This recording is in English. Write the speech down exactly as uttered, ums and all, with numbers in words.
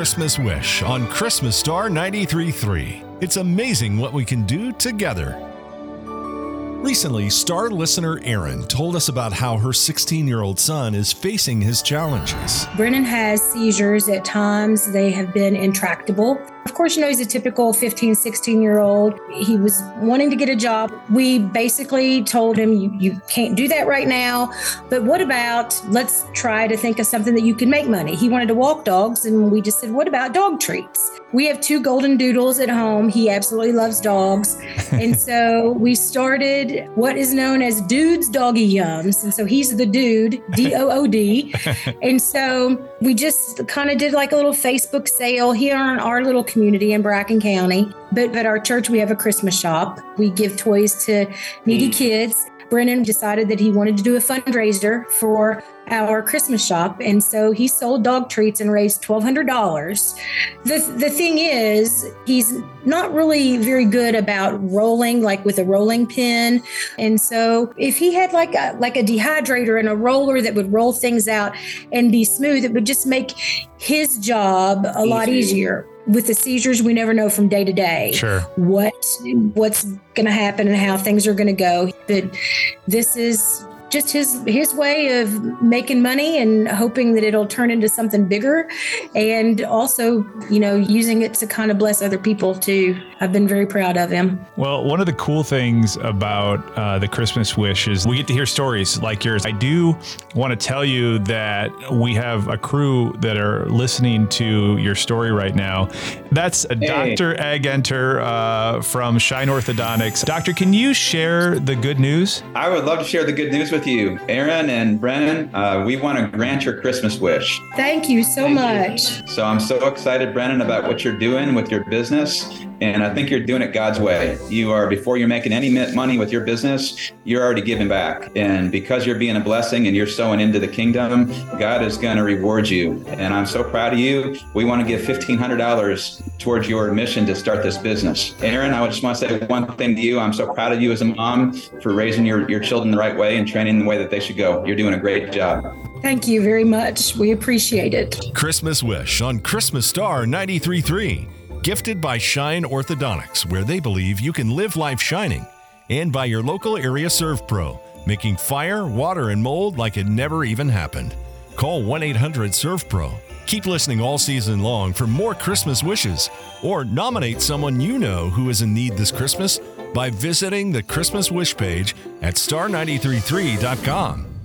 Christmas Wish on Christmas Star ninety-three point three. It's amazing what we can do together. Recently, Star listener Erin told us about how her sixteen-year-old son is facing his challenges. Brennan has seizures at times. They have been intractable. Of course, you know, he's a typical fifteen, sixteen-year-old. He was wanting to get a job. We basically told him, you, you can't do that right now, but what about, let's try to think of something that you can make money. He wanted to walk dogs, and we just said, what about dog treats? We have two golden doodles at home. He absolutely loves dogs. And so we started what is known as Dude's Doggy Yums. And so he's the dude, D O O D. And so we just kind of did like a little Facebook sale here in our little community in Bracken County. But at our church, we have a Christmas shop. We give toys to needy kids. Brennan decided that he wanted to do a fundraiser for our Christmas shop. And so he sold dog treats and raised twelve hundred dollars. The, the thing is, he's not really very good about rolling, like with a rolling pin. And so if he had like a, like a dehydrator and a roller that would roll things out and be smooth, it would just make his job a Easy. lot easier. With the seizures, we never know from day to day sure. what what's going to happen and how things are going to go. But this is just his his way of making money and hoping that it'll turn into something bigger, and also, you know, using it to kind of bless other people too. I've been very proud of him. Well, one of the cool things about uh, the Christmas Wish is we get to hear stories like yours. I do want to tell you that we have a crew that are listening to your story right now. That's hey. Doctor Agenter uh, from Shine Orthodontics. Doctor, can you share the good news? I would love to share the good news with you, Erin and Brennan. Uh, we want to grant your Christmas wish. Thank you so Thank much. You. So I'm so excited, Brennan, about what you're doing with your business. And I think you're doing it God's way. You are, before you're making any money with your business, you're already giving back. And because you're being a blessing and you're sowing into the kingdom, God is going to reward you. And I'm so proud of you. We want to give fifteen hundred dollars towards your mission to start this business. Erin, I just want to say one thing to you. I'm so proud of you as a mom for raising your, your children the right way and training the way that they should go. You're doing a great job. Thank you very much. We appreciate it. Christmas Wish on Christmas Star ninety-three point three. Gifted by Shine Orthodontics, where they believe you can live life shining. And by your local area Serve Pro, making fire, water, and mold like it never even happened. Call one eight hundred serve pro. Keep listening all season long for more Christmas wishes, or nominate someone you know who is in need this Christmas by visiting the Christmas Wish page at star nine three three dot com.